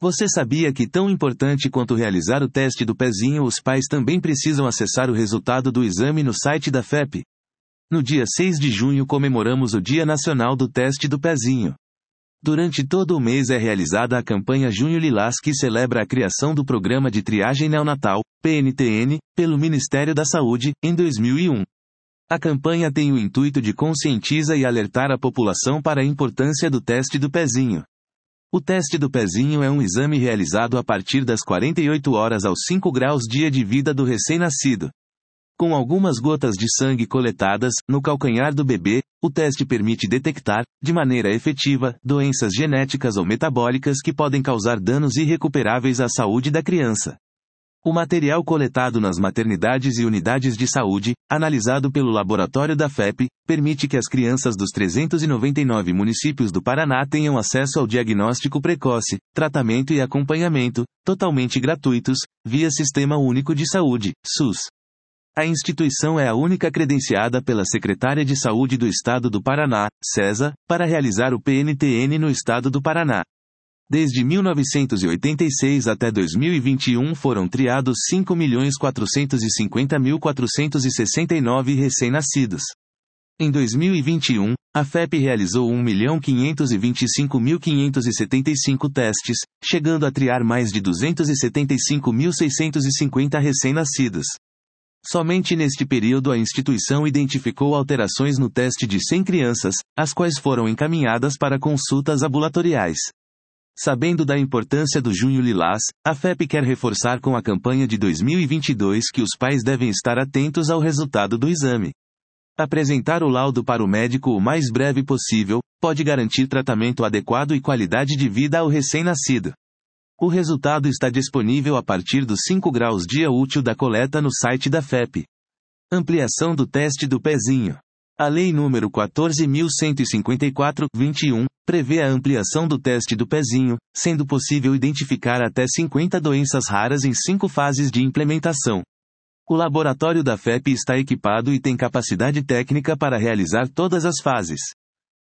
Você sabia que tão importante quanto realizar o teste do pezinho, os pais também precisam acessar o resultado do exame no site da FEP? No dia 6 de junho comemoramos o Dia Nacional do Teste do Pezinho. Durante todo o mês é realizada a campanha Junho Lilás, que celebra a criação do Programa de Triagem Neonatal, PNTN, pelo Ministério da Saúde, em 2001. A campanha tem o intuito de conscientizar e alertar a população para a importância do teste do pezinho. O teste do pezinho é um exame realizado a partir das 48 horas aos 5 graus dia de vida do recém-nascido. Com algumas gotas de sangue coletadas no calcanhar do bebê, o teste permite detectar, de maneira efetiva, doenças genéticas ou metabólicas que podem causar danos irrecuperáveis à saúde da criança. O material coletado nas maternidades e unidades de saúde, analisado pelo laboratório da FEP, permite que as crianças dos 399 municípios do Paraná tenham acesso ao diagnóstico precoce, tratamento e acompanhamento, totalmente gratuitos, via Sistema Único de Saúde, SUS. A instituição é a única credenciada pela Secretaria de Saúde do Estado do Paraná, SESA, para realizar o PNTN no Estado do Paraná. Desde 1986 até 2021 foram triados 5.450.469 recém-nascidos. Em 2021, a FEP realizou 1.525.575 testes, chegando a triar mais de 275.650 recém-nascidos. Somente neste período a instituição identificou alterações no teste de 100 crianças, as quais foram encaminhadas para consultas ambulatoriais. Sabendo da importância do Junho Lilás, a FEP quer reforçar com a campanha de 2022 que os pais devem estar atentos ao resultado do exame. Apresentar o laudo para o médico o mais breve possível pode garantir tratamento adequado e qualidade de vida ao recém-nascido. O resultado está disponível a partir dos 5 graus dia útil da coleta no site da FEP. Ampliação do teste do pezinho. A Lei nº 14.154/21 prevê a ampliação do teste do pezinho, sendo possível identificar até 50 doenças raras em 5 fases de implementação. O laboratório da FEP está equipado e tem capacidade técnica para realizar todas as fases.